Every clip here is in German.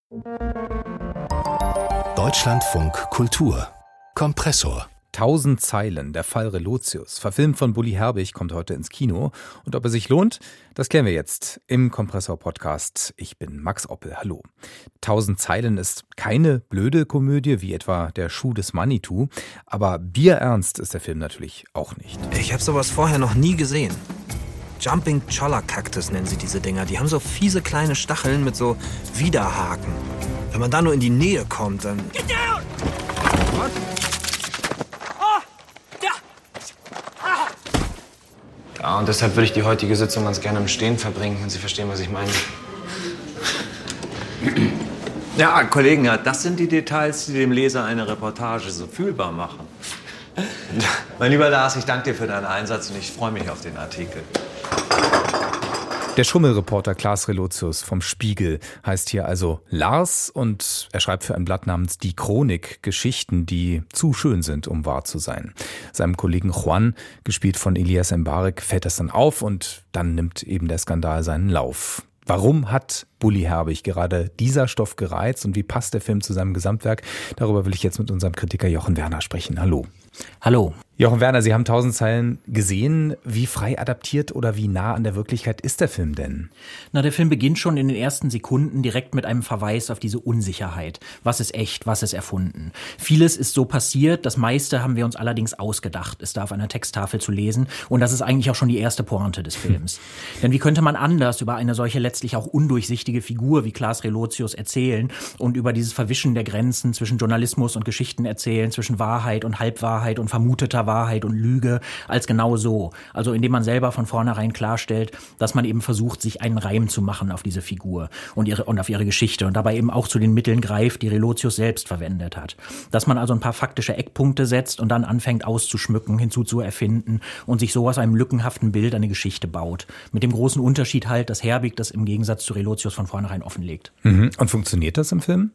Deutschlandfunk Kultur Kompressor. 1000 Zeilen, der Fall Relotius, verfilmt von Bully Herbig, kommt heute ins Kino. Und ob er sich lohnt, das klären wir jetzt im Kompressor-Podcast. Ich bin Max Oppel, hallo. 1000 Zeilen ist keine blöde Komödie, wie etwa Der Schuh des Manitou. Aber bierernst ist der Film natürlich auch nicht. Ich habe sowas vorher noch nie gesehen. Jumping Cholla Cactus nennen sie diese Dinger. Die haben so fiese kleine Stacheln mit so Widerhaken. Wenn man da nur in die Nähe kommt, dann... Get down! Was? Ja, und deshalb würde ich die heutige Sitzung ganz gerne im Stehen verbringen, wenn Sie verstehen, was ich meine. Ja, Kollegen, ja, das sind die Details, die dem Leser eine Reportage so fühlbar machen. Mein lieber Lars, ich danke dir für deinen Einsatz und ich freue mich auf den Artikel. Der Schummelreporter Klaas Relotius vom Spiegel heißt hier also Lars und er schreibt für ein Blatt namens Die Chronik Geschichten, die zu schön sind, um wahr zu sein. Seinem Kollegen Juan, gespielt von Elias Mbarek, fällt das dann auf und dann nimmt eben der Skandal seinen Lauf. Warum hat Bully Herbig gerade dieser Stoff gereizt und wie passt der Film zu seinem Gesamtwerk? Darüber will ich jetzt mit unserem Kritiker Jochen Werner sprechen. Hallo. Hallo. Jochen Werner, Sie haben 1000 Zeilen gesehen. Wie frei adaptiert oder wie nah an der Wirklichkeit ist der Film denn? Na, der Film beginnt schon in den ersten Sekunden direkt mit einem Verweis auf diese Unsicherheit. Was ist echt, was ist erfunden? Vieles ist so passiert, das meiste haben wir uns allerdings ausgedacht, ist da auf einer Texttafel zu lesen. Und das ist eigentlich auch schon die erste Pointe des Films. Denn wie könnte man anders über eine solche letztlich auch undurchsichtige Figur wie Klaas Relotius erzählen und über dieses Verwischen der Grenzen zwischen Journalismus und Geschichten erzählen, zwischen Wahrheit und Halbwahrheit und vermuteter Wahrheit und Lüge, als genau so. Also indem man selber von vornherein klarstellt, dass man eben versucht, sich einen Reim zu machen auf diese Figur und auf ihre Geschichte und dabei eben auch zu den Mitteln greift, die Relotius selbst verwendet hat. Dass man also ein paar faktische Eckpunkte setzt und dann anfängt auszuschmücken, hinzuzuerfinden und sich so aus einem lückenhaften Bild eine Geschichte baut. Mit dem großen Unterschied halt, dass Herbig das im Gegensatz zu Relotius von vornherein offenlegt. Mhm. Und funktioniert das im Film?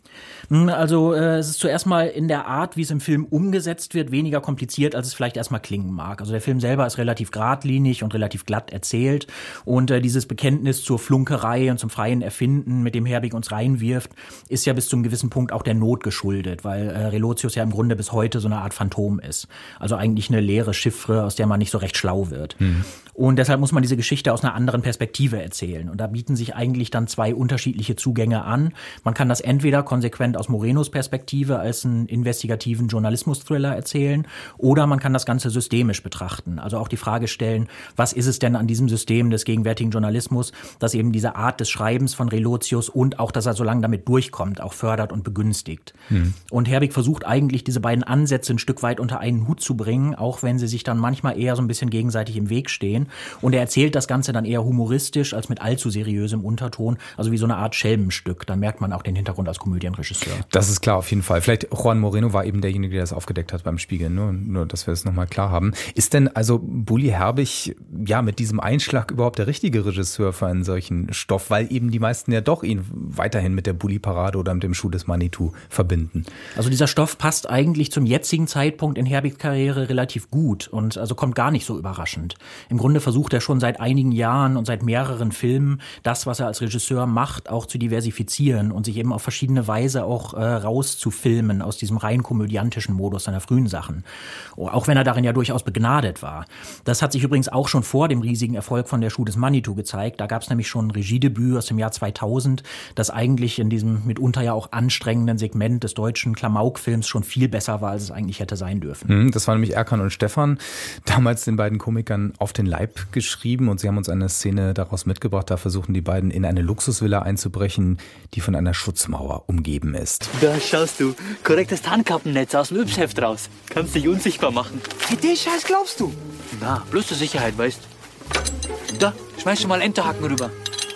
Also es ist zuerst mal in der Art, wie es im Film umgesetzt wird, weniger kompliziert, als es vielleicht erstmal klingen mag. Also der Film selber ist relativ geradlinig und relativ glatt erzählt und dieses Bekenntnis zur Flunkerei und zum freien Erfinden, mit dem Herbig uns reinwirft, ist ja bis zu einem gewissen Punkt auch der Not geschuldet, weil Relotius ja im Grunde bis heute so eine Art Phantom ist. Also eigentlich eine leere Chiffre, aus der man nicht so recht schlau wird. Mhm. Und deshalb muss man diese Geschichte aus einer anderen Perspektive erzählen. Und da bieten sich eigentlich dann zwei unterschiedliche Zugänge an. Man kann das entweder konsequent aus Morenos Perspektive als einen investigativen Journalismus-Thriller erzählen oder man kann das Ganze systemisch betrachten. Also auch die Frage stellen, was ist es denn an diesem System des gegenwärtigen Journalismus, das eben diese Art des Schreibens von Relotius und auch, dass er so lange damit durchkommt, auch fördert und begünstigt. Mhm. Und Herbig versucht eigentlich, diese beiden Ansätze ein Stück weit unter einen Hut zu bringen, auch wenn sie sich dann manchmal eher so ein bisschen gegenseitig im Weg stehen. Und er erzählt das Ganze dann eher humoristisch als mit allzu seriösem Unterton, also wie so eine Art Schelmenstück. Dann merkt man auch den Hintergrund als Komödienregisseur. Das ist klar, auf jeden Fall. Vielleicht Juan Moreno war eben derjenige, der das aufgedeckt hat beim Spiegel, nur dass wir es nochmal klar haben. Ist denn also Bully Herbig ja mit diesem Einschlag überhaupt der richtige Regisseur für einen solchen Stoff, weil eben die meisten ja doch ihn weiterhin mit der Bully-Parade oder mit dem Schuh des Manitou verbinden? Also dieser Stoff passt eigentlich zum jetzigen Zeitpunkt in Herbigs Karriere relativ gut und also kommt gar nicht so überraschend. Im Grunde versucht er schon seit einigen Jahren und seit mehreren Filmen das, was er als Regisseur macht, auch zu diversifizieren und sich eben auf verschiedene Weise auch rauszufilmen aus diesem rein komödiantischen Modus seiner frühen Sachen. Auch wenn er darin ja durchaus begnadet war. Das hat sich übrigens auch schon vor dem riesigen Erfolg von Der Schuh des Manitou gezeigt. Da gab es nämlich schon ein Regiedebüt aus dem Jahr 2000, das eigentlich in diesem mitunter ja auch anstrengenden Segment des deutschen Klamauk-Films schon viel besser war, als es eigentlich hätte sein dürfen. Das waren nämlich Erkan und Stefan, damals den beiden Komikern auf den Leib geschrieben und sie haben uns eine Szene daraus mitgebracht. Da versuchen die beiden in eine Luxusvilla einzubrechen, die von einer Schutzmauer umgeben ist. Da schaust du, korrektes Tarnkappennetz aus dem Yps-Heft raus. Kannst dich unsichtbar machen. Wie den Scheiß glaubst du? Na, bloß zur Sicherheit, weißt. Da, schmeiß schon mal Enterhaken rüber.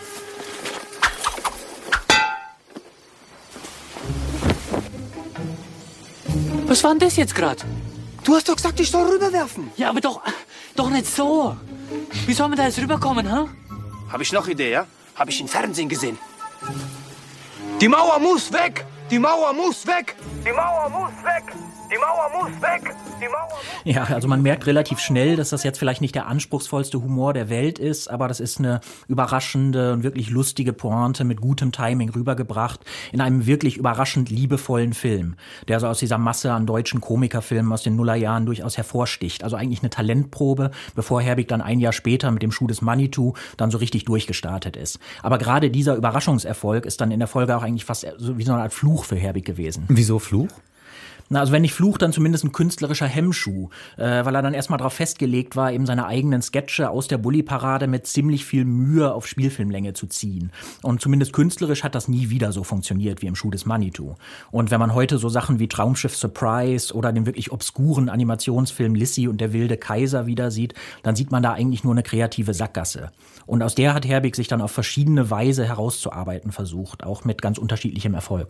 Was war denn das jetzt gerade? Du hast doch gesagt, ich soll rüberwerfen. Ja, aber doch nicht so. Wie soll man da jetzt rüberkommen, ha? Hab ich noch Idee, ja? Hab ich im Fernsehen gesehen. Die Mauer muss weg! Die Mauer muss weg! Die Mauer muss weg! Die Mauer muss weg! Ja, also man merkt relativ schnell, dass das jetzt vielleicht nicht der anspruchsvollste Humor der Welt ist, aber das ist eine überraschende und wirklich lustige Pointe mit gutem Timing rübergebracht in einem wirklich überraschend liebevollen Film, der so aus dieser Masse an deutschen Komikerfilmen aus den Nullerjahren durchaus hervorsticht. Also eigentlich eine Talentprobe, bevor Herbig dann ein Jahr später mit dem Schuh des Manitou dann so richtig durchgestartet ist. Aber gerade dieser Überraschungserfolg ist dann in der Folge auch eigentlich fast so wie so eine Art Fluch für Herbig gewesen. Wieso Fluch? Na, also wenn nicht Fluch, dann zumindest ein künstlerischer Hemmschuh, weil er dann erstmal darauf festgelegt war, eben seine eigenen Sketche aus der Bulli-Parade mit ziemlich viel Mühe auf Spielfilmlänge zu ziehen. Und zumindest künstlerisch hat das nie wieder so funktioniert wie im Schuh des Manitou. Und wenn man heute so Sachen wie Traumschiff Surprise oder den wirklich obskuren Animationsfilm Lissi und der wilde Kaiser wieder sieht, dann sieht man da eigentlich nur eine kreative Sackgasse. Und aus der hat Herbig sich dann auf verschiedene Weise herauszuarbeiten versucht, auch mit ganz unterschiedlichem Erfolg.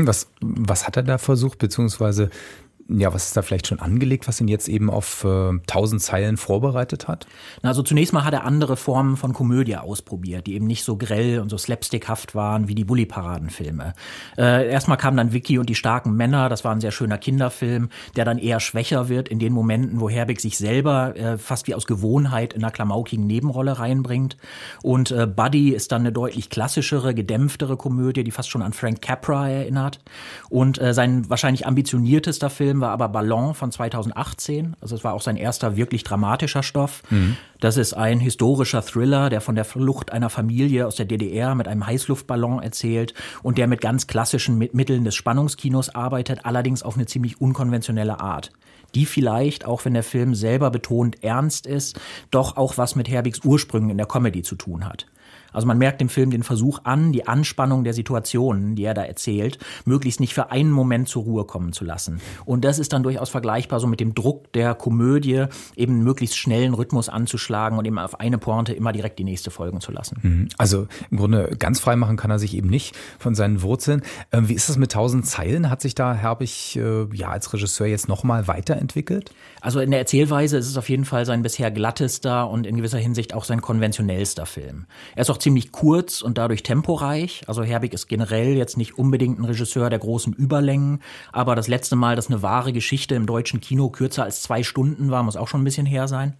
Was hat er da versucht, beziehungsweise ja, was ist da vielleicht schon angelegt, was ihn jetzt eben auf 1000 Zeilen vorbereitet hat? Also zunächst mal hat er andere Formen von Komödie ausprobiert, die eben nicht so grell und so slapstickhaft waren wie die Bulli-Paradenfilme. Erstmal kamen dann Vicky und die starken Männer, das war ein sehr schöner Kinderfilm, der dann eher schwächer wird in den Momenten, wo Herbig sich selber fast wie aus Gewohnheit in einer klamaukigen Nebenrolle reinbringt. Und Buddy ist dann eine deutlich klassischere, gedämpftere Komödie, die fast schon an Frank Capra erinnert. Und sein wahrscheinlich ambitioniertester Film war aber Ballon von 2018. Also es war auch sein erster wirklich dramatischer Stoff. Das ist ein historischer Thriller, der von der Flucht einer Familie aus der DDR mit einem Heißluftballon erzählt und der mit ganz klassischen Mitteln des Spannungskinos arbeitet, allerdings auf eine ziemlich unkonventionelle Art. Die vielleicht, auch wenn der Film selber betont ernst ist, doch auch was mit Herbigs Ursprüngen in der Comedy zu tun hat. Also man merkt dem Film den Versuch an, die Anspannung der Situationen, die er da erzählt, möglichst nicht für einen Moment zur Ruhe kommen zu lassen. Und das ist dann durchaus vergleichbar so mit dem Druck der Komödie, eben einen möglichst schnellen Rhythmus anzuschlagen und eben auf eine Pointe immer direkt die nächste folgen zu lassen. Also im Grunde ganz frei machen kann er sich eben nicht von seinen Wurzeln. Wie ist das mit 1000 Zeilen? Hat sich da Herbig als Regisseur jetzt nochmal weiterentwickelt? Also in der Erzählweise ist es auf jeden Fall sein bisher glattester und in gewisser Hinsicht auch sein konventionellster Film. Er ist auch ziemlich kurz und dadurch temporeich. Also Herbig ist generell jetzt nicht unbedingt ein Regisseur der großen Überlängen, aber das letzte Mal, dass eine wahre Geschichte im deutschen Kino kürzer als 2 Stunden war, muss auch schon ein bisschen her sein.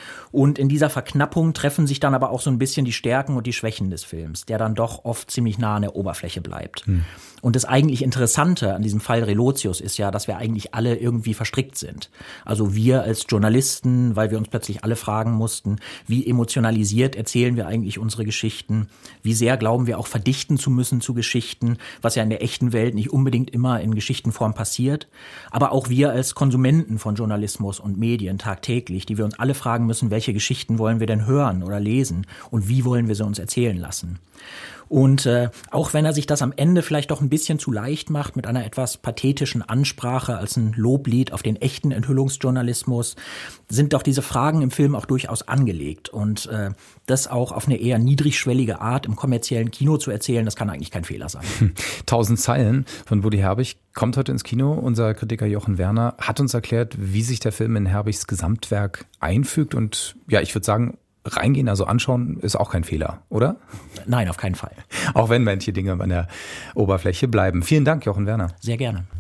Und in dieser Verknappung treffen sich dann aber auch so ein bisschen die Stärken und die Schwächen des Films, der dann doch oft ziemlich nah an der Oberfläche bleibt. Und das eigentlich Interessante an diesem Fall Relotius ist ja, dass wir eigentlich alle irgendwie verstrickt sind. Also wir als Journalisten, weil wir uns plötzlich alle fragen mussten, wie emotionalisiert erzählen wir eigentlich unsere Geschichten? Wie sehr glauben wir auch verdichten zu müssen zu Geschichten, was ja in der echten Welt nicht unbedingt immer in Geschichtenform passiert. Aber auch wir als Konsumenten von Journalismus und Medien tagtäglich, die wir uns alle fragen müssen, welche Geschichten wollen wir denn hören oder lesen und wie wollen wir sie uns erzählen lassen? Und auch wenn er sich das am Ende vielleicht doch ein bisschen zu leicht macht mit einer etwas pathetischen Ansprache als ein Loblied auf den echten Enthüllungsjournalismus, sind doch diese Fragen im Film auch durchaus angelegt. Und das auch auf eine eher niedrigschwellige Art im kommerziellen Kino zu erzählen, das kann eigentlich kein Fehler sein. 1000 Zeilen von Woody Herbig kommt heute ins Kino. Unser Kritiker Jochen Werner hat uns erklärt, wie sich der Film in Herbigs Gesamtwerk einfügt. Und ja, ich würde sagen, reingehen, also anschauen, ist auch kein Fehler, oder? Nein, auf keinen Fall. Auch wenn manche Dinge an der Oberfläche bleiben. Vielen Dank, Jochen Werner. Sehr gerne.